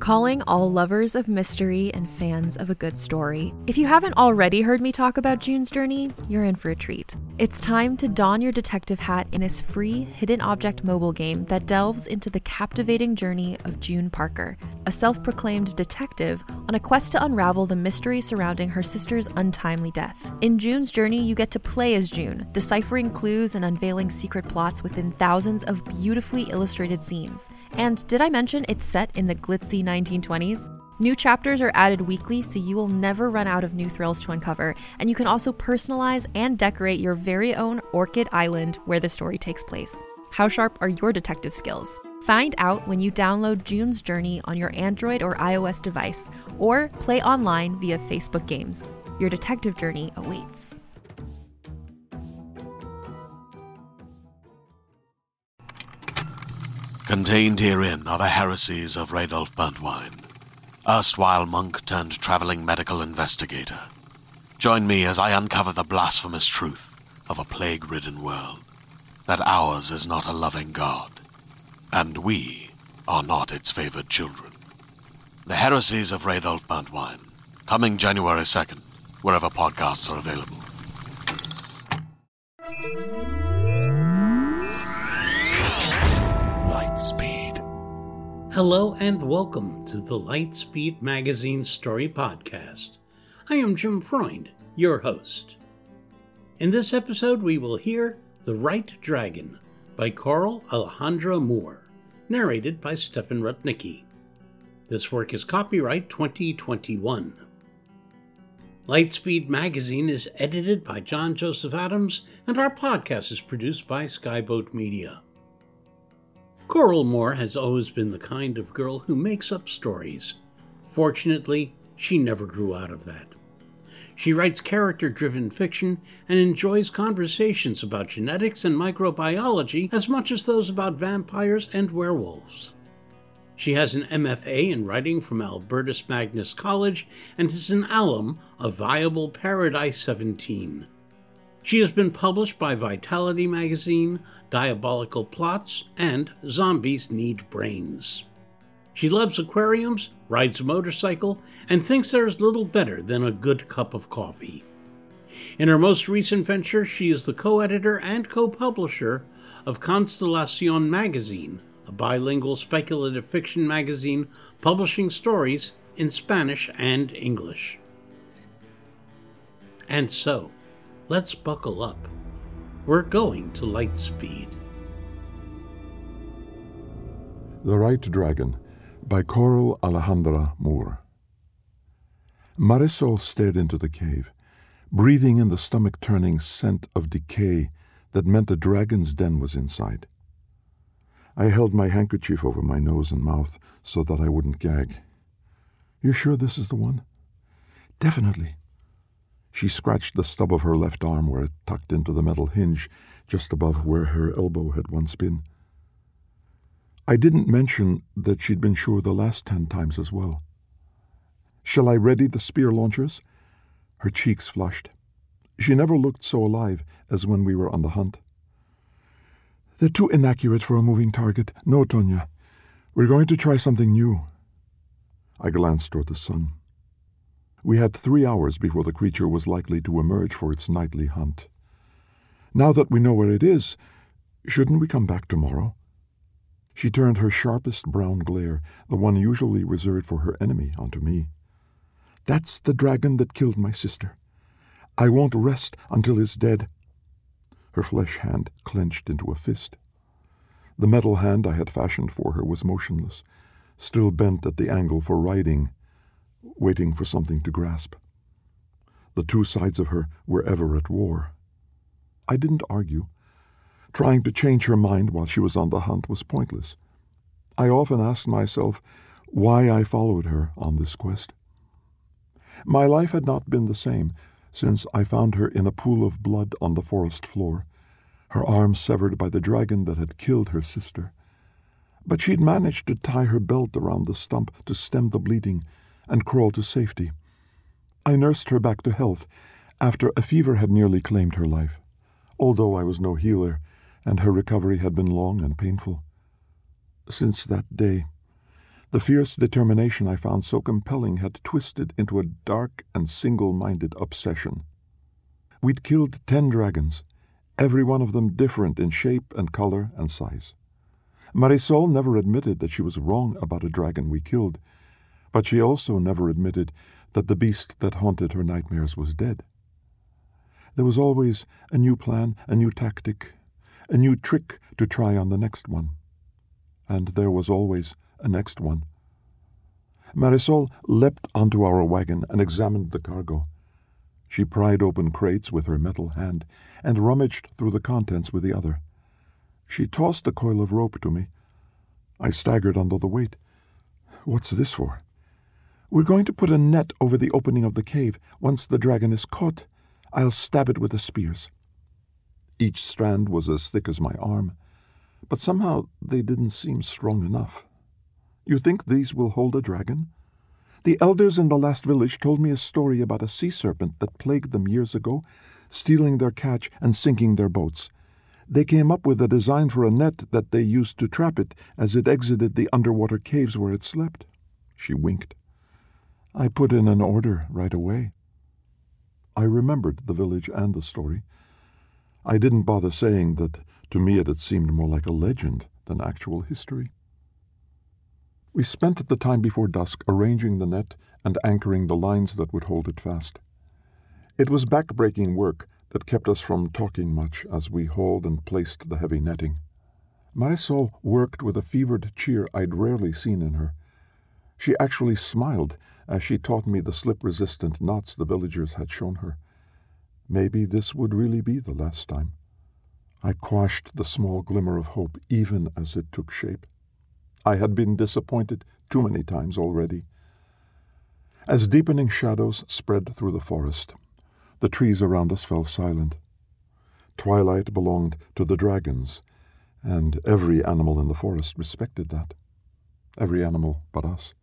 Calling all lovers of mystery and fans of a good story. If you haven't already heard me talk about June's Journey, you're in for a treat. It's time to don your detective hat in this free hidden object mobile game that delves into the captivating journey of June Parker, a self-proclaimed detective on a quest to unravel the mystery surrounding her sister's untimely death. In June's Journey, you get to play as June, deciphering clues and unveiling secret plots within thousands of beautifully illustrated scenes. And did I mention it's set in the glitzy 1920s? New chapters are added weekly, so you will never run out of new thrills to uncover, and you can also personalize and decorate your very own Orchid Island where the story takes place. How sharp are your detective skills? Find out when you download June's Journey on your Android or iOS device, or play online via Facebook Games. Your detective journey awaits. Contained herein are the heresies of Radolf Burntwine, erstwhile monk turned traveling medical investigator. Join me as I uncover the blasphemous truth of a plague-ridden world, that ours is not a loving God, and we are not its favored children. The heresies of Radolf Burntwine, coming January 2nd, wherever podcasts are available. Lightspeed. Hello and welcome to the Lightspeed Magazine Story Podcast. I am Jim Freund, your host. In this episode, we will hear The Right Dragon by Coral Alejandra Moore, narrated by Stefan Rudnicki. This work is copyright 2021. Lightspeed Magazine is edited by John Joseph Adams, and our podcast is produced by Skyboat Media. Coral Moore has always been the kind of girl who makes up stories. Fortunately, she never grew out of that. She writes character-driven fiction and enjoys conversations about genetics and microbiology as much as those about vampires and werewolves. She has an MFA in writing from Albertus Magnus College and is an alum of Viable Paradise 17. She has been published by Vitality Magazine, Diabolical Plots, and Zombies Need Brains. She loves aquariums, rides a motorcycle, and thinks there is little better than a good cup of coffee. In her most recent venture, she is the co-editor and co-publisher of Constellacion Magazine, a bilingual speculative fiction magazine publishing stories in Spanish and English. And so, let's buckle up. We're going to Lightspeed. The Right Dragon by Coral Alejandra Moore. Marisol stared into the cave, breathing in the stomach-turning scent of decay that meant a dragon's den was in sight. I held my handkerchief over my nose and mouth so that I wouldn't gag. "You sure this is the one?" "Definitely." She scratched the stub of her left arm where it tucked into the metal hinge just above where her elbow had once been. I didn't mention that she'd been sure the last 10 times as well. "Shall I ready the spear launchers?" Her cheeks flushed. She never looked so alive as when we were on the hunt. "They're too inaccurate for a moving target. No, Tonya. We're going to try something new." I glanced toward the sun. We had 3 hours before the creature was likely to emerge for its nightly hunt. "Now that we know where it is, shouldn't we come back tomorrow?" She turned her sharpest brown glare, the one usually reserved for her enemy, onto me. "That's the dragon that killed my sister. I won't rest until it's dead." Her flesh hand clenched into a fist. The metal hand I had fashioned for her was motionless, still bent at the angle for riding, waiting for something to grasp. The two sides of her were ever at war. I didn't argue. Trying to change her mind while she was on the hunt was pointless. I often asked myself why I followed her on this quest. My life had not been the same since I found her in a pool of blood on the forest floor, her arm severed by the dragon that had killed her sister. But she'd managed to tie her belt around the stump to stem the bleeding and crawl to safety. I nursed her back to health after a fever had nearly claimed her life, although I was no healer, and her recovery had been long and painful. Since that day, The fierce determination I found so compelling had twisted into a dark and single-minded obsession. We'd killed 10 dragons, every one of them different in shape and color and size. Marisol never admitted that she was wrong about a dragon we killed, but she also never admitted that the beast that haunted her nightmares was dead. There was always a new plan, a new tactic, a new trick to try on the next one. And there was always a next one. Marisol leapt onto our wagon and examined the cargo. She pried open crates with her metal hand and rummaged through the contents with the other. She tossed a coil of rope to me. I staggered under the weight. "What's this for?" "We're going to put a net over the opening of the cave. Once the dragon is caught, I'll stab it with the spears." Each strand was as thick as my arm, but somehow they didn't seem strong enough. "You think these will hold a dragon?" "The elders in the last village told me a story about a sea serpent that plagued them years ago, stealing their catch and sinking their boats. They came up with a design for a net that they used to trap it as it exited the underwater caves where it slept." She winked. "I put in an order right away." I remembered the village and the story. I didn't bother saying that to me it had seemed more like a legend than actual history. We spent the time before dusk arranging the net and anchoring the lines that would hold it fast. It was back-breaking work that kept us from talking much as we hauled and placed the heavy netting. Marisol worked with a fevered cheer I'd rarely seen in her. She actually smiled as she taught me the slip-resistant knots the villagers had shown her. Maybe this would really be the last time. I quashed the small glimmer of hope even as it took shape. I had been disappointed too many times already. As deepening shadows spread through the forest, the trees around us fell silent. Twilight belonged to the dragons, and every animal in the forest respected that. Every animal but us.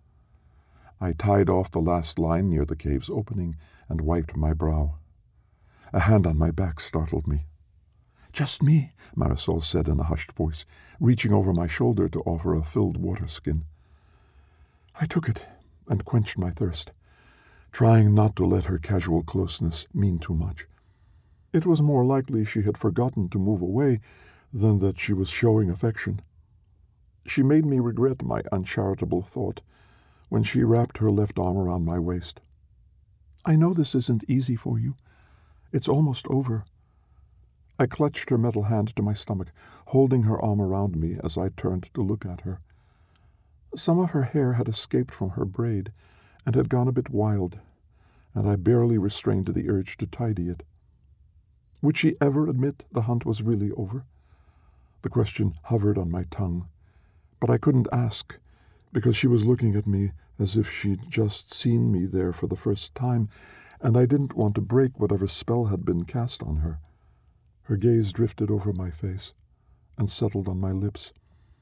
I tied off the last line near the cave's opening and wiped my brow. A hand on my back startled me. "Just me," Marisol said in a hushed voice, reaching over my shoulder to offer a filled water skin. I took it and quenched my thirst, trying not to let her casual closeness mean too much. It was more likely she had forgotten to move away than that she was showing affection. She made me regret my uncharitable thought when she wrapped her left arm around my waist. "I know this isn't easy for you. It's almost over." I clutched her metal hand to my stomach, holding her arm around me as I turned to look at her. Some of her hair had escaped from her braid and had gone a bit wild, and I barely restrained the urge to tidy it. Would she ever admit the hunt was really over? The question hovered on my tongue, but I couldn't ask, because she was looking at me as if she'd just seen me there for the first time, and I didn't want to break whatever spell had been cast on her. Her gaze drifted over my face and settled on my lips.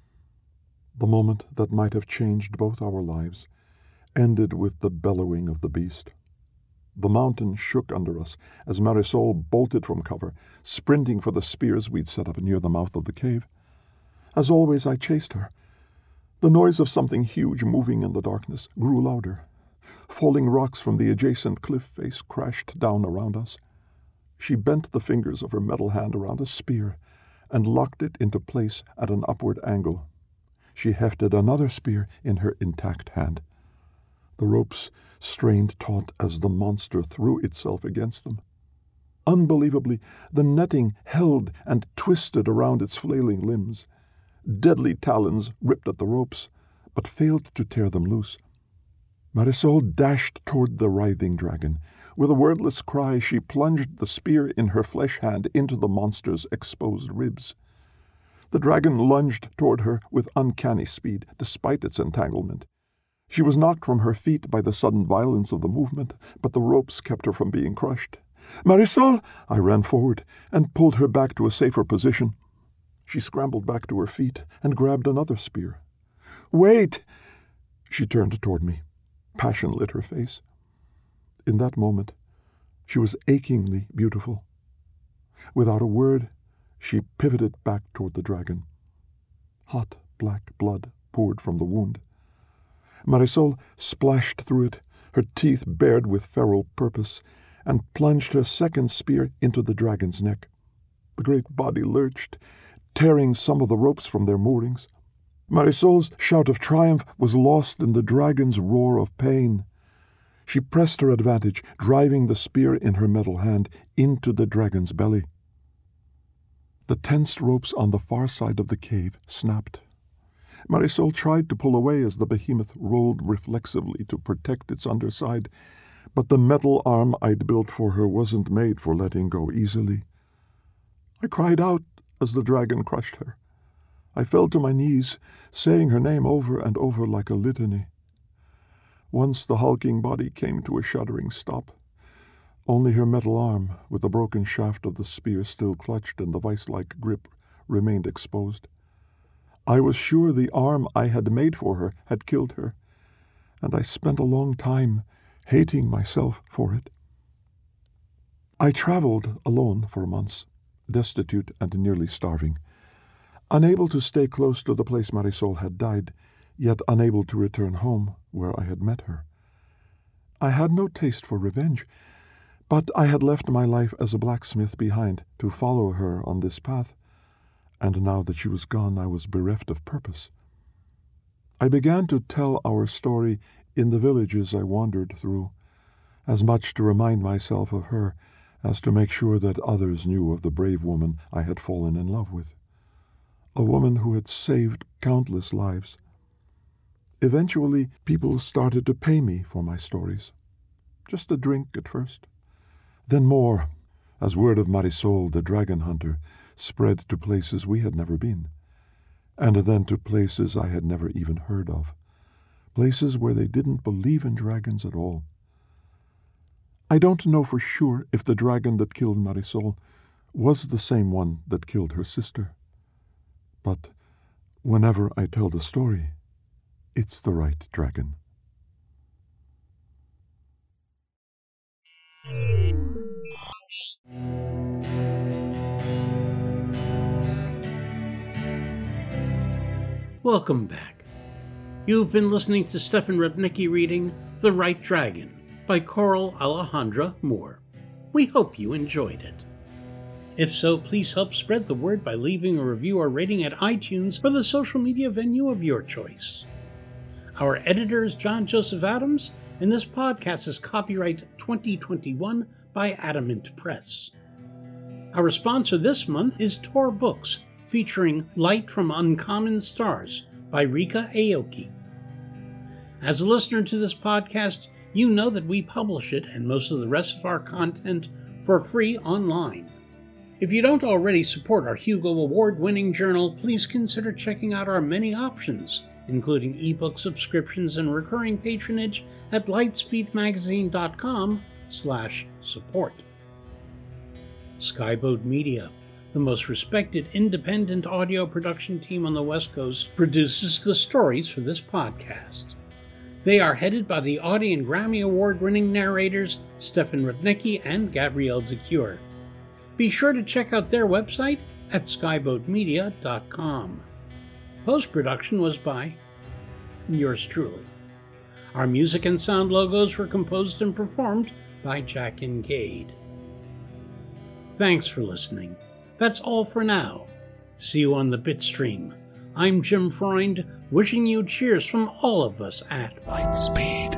The moment that might have changed both our lives ended with the bellowing of the beast. The mountain shook under us as Marisol bolted from cover, sprinting for the spears we'd set up near the mouth of the cave. As always, I chased her. The noise of something huge moving in the darkness grew louder. Falling rocks from the adjacent cliff face crashed down around us. She bent the fingers of her metal hand around a spear and locked it into place at an upward angle. She hefted another spear in her intact hand. The ropes strained taut as the monster threw itself against them. Unbelievably, the netting held and twisted around its flailing limbs. Deadly talons ripped at the ropes, but failed to tear them loose. Marisol dashed toward the writhing dragon. With a wordless cry, she plunged the spear in her flesh hand into the monster's exposed ribs. The dragon lunged toward her with uncanny speed, despite its entanglement. She was knocked from her feet by the sudden violence of the movement, but the ropes kept her from being crushed. "Marisol!" I ran forward and pulled her back to a safer position. She scrambled back to her feet and grabbed another spear. "Wait!" She turned toward me. Passion lit her face. In that moment, she was achingly beautiful. Without a word, she pivoted back toward the dragon. Hot black blood poured from the wound. Marisol splashed through it, her teeth bared with feral purpose, and plunged her second spear into the dragon's neck. The great body lurched, tearing some of the ropes from their moorings. Marisol's shout of triumph was lost in the dragon's roar of pain. She pressed her advantage, driving the spear in her metal hand into the dragon's belly. The tensed ropes on the far side of the cave snapped. Marisol tried to pull away as the behemoth rolled reflexively to protect its underside, but the metal arm I'd built for her wasn't made for letting go easily. I cried out as the dragon crushed her. I fell to my knees, saying her name over and over like a litany. Once the hulking body came to a shuddering stop. Only her metal arm, with the broken shaft of the spear still clutched and the vice-like grip, remained exposed. I was sure the arm I had made for her had killed her, and I spent a long time hating myself for it. I traveled alone for months, destitute and nearly starving, unable to stay close to the place Marisol had died, yet unable to return home where I had met her. I had no taste for revenge, but I had left my life as a blacksmith behind to follow her on this path, and now that she was gone, I was bereft of purpose. I began to tell our story in the villages I wandered through, as much to remind myself of her as to make sure that others knew of the brave woman I had fallen in love with, a woman who had saved countless lives. Eventually, people started to pay me for my stories. Just a drink at first. Then more, as word of Marisol, the dragon hunter, spread to places we had never been, and then to places I had never even heard of, places where they didn't believe in dragons at all. I don't know for sure if the dragon that killed Marisol was the same one that killed her sister, but whenever I tell the story, it's the right dragon. Welcome back. You've been listening to Stefan Rudnicki reading The Right Dragon by Coral Alejandra Moore. We hope you enjoyed it. If so, please help spread the word by leaving a review or rating at iTunes or the social media venue of your choice. Our editor is John Joseph Adams, and this podcast is copyright 2021 by Adamant Press. Our sponsor this month is Tor Books, featuring Light from Uncommon Stars by Rika Aoki. As a listener to this podcast, you know that we publish it and most of the rest of our content for free online. If you don't already support our Hugo Award-winning journal, please consider checking out our many options, including ebook subscriptions and recurring patronage at lightspeedmagazine.com/support. Skyboat Media, the most respected independent audio production team on the West Coast, produces the stories for this podcast. They are headed by the Audie and Grammy Award-winning narrators Stefan Rudnicki and Gabrielle DeCure. Be sure to check out their website at skyboatmedia.com. Post-production was by yours truly. Our music and sound logos were composed and performed by Jack Kincaid. Thanks for listening. That's all for now. See you on the Bitstream. I'm Jim Freund, wishing you cheers from all of us at Lightspeed.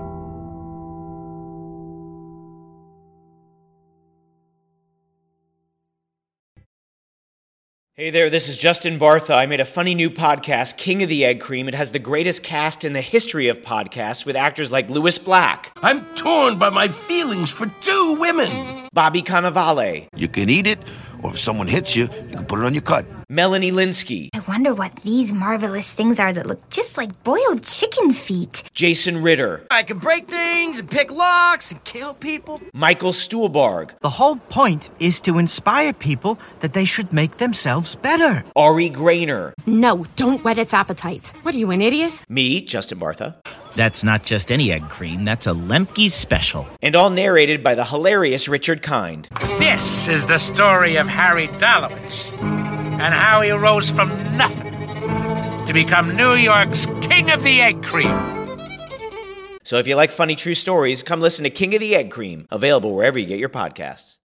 Hey there, this is Justin Bartha. I made a funny new podcast, King of the Egg Cream. It has the greatest cast in the history of podcasts with actors like Louis Black. I'm torn by my feelings for two women. Bobby Cannavale. You can eat it, or if someone hits you, you can put it on your cut. Melanie Linsky. I wonder what these marvelous things are that look just like boiled chicken feet. Jason Ritter. I can break things and pick locks and kill people. Michael Stuhlbarg. The whole point is to inspire people that they should make themselves better. Ari Grainer. No, don't whet its appetite. What are you, an idiot? Me, Justin Bartha. That's not just any egg cream, that's a Lemke's special. And all narrated by the hilarious Richard Kind. This is the story of Harry Dalowitz and how he rose from nothing to become New York's King of the Egg Cream. So if you like funny true stories, come listen to King of the Egg Cream, available wherever you get your podcasts.